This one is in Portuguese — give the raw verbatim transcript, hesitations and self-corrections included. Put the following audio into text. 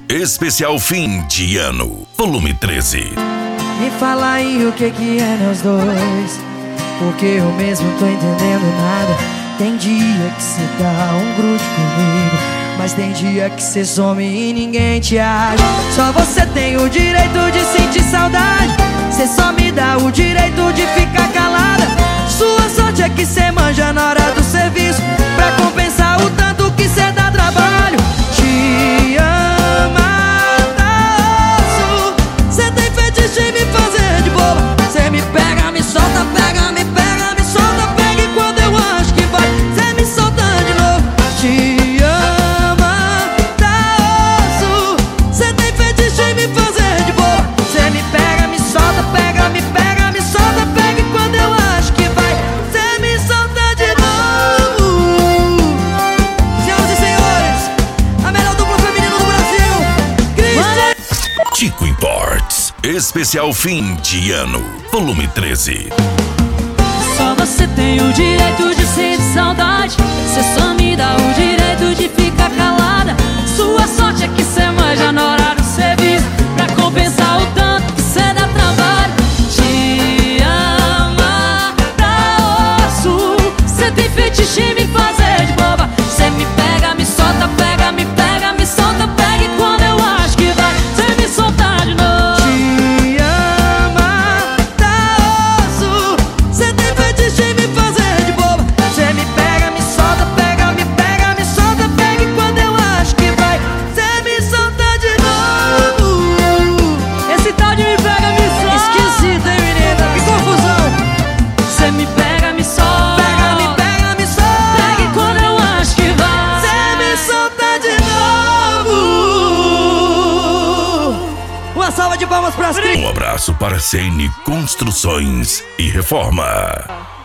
Especial fim de ano, volume treze. Me fala aí o que que é nós dois, porque eu mesmo tô entendendo nada. Tem dia que cê dá um grude comigo, mas tem dia que cê some e ninguém te acha. Só você tem o direito de sentir saudade, cê só me dá o direito de ficar calada. Sua sorte é que cê manja na hora do serviço, pra compensar o tanto que cê dá trabalho. Te ama, tá osso, cê tem fetiche em me fazer de boba. Cê me pega, me solta, pega, me pega, me solta, pega, e quando eu acho que vai, cê me solta de novo. Te ama, tá osso, cê tem fetiche em me fazer de boba. Cê me pega, me solta, pega, me pega, me solta, pega, e quando eu acho que vai, cê me solta de novo. Senhoras e senhores, a melhor dupla feminina do Brasil, Cristian Tico Imports, especial fim de ano, volume treze. Só você tem o direito de sentir saudade, cê só me dá o direito de ficar calada. Sua sorte é que cê manja na hora do serviço, pra compensar o tanto que cê dá trabalho. Te ama, tá osso, cê tem fetiche em me fazer de boba. Cê me pega, me solta, pega, me pega, me solta, pega, e quando eu acho que vai, cê me solta de novo. Te ama, tá osso, cê tem fetiche em me fazer de boba. Cê me pega, me solta, pega, me pega, me solta, pega, e quando eu acho que vai, cê me solta de novo. Esse tal de me pega, me solta, Esquisito, hein, menina? Que confusão. cê me pega, me solta, Pega, me pega, me solta, pega, e quando eu acho que vai, cê me solta de novo. Uma salva de palmas pras crianças. Um abraço para C N Construções e Reforma.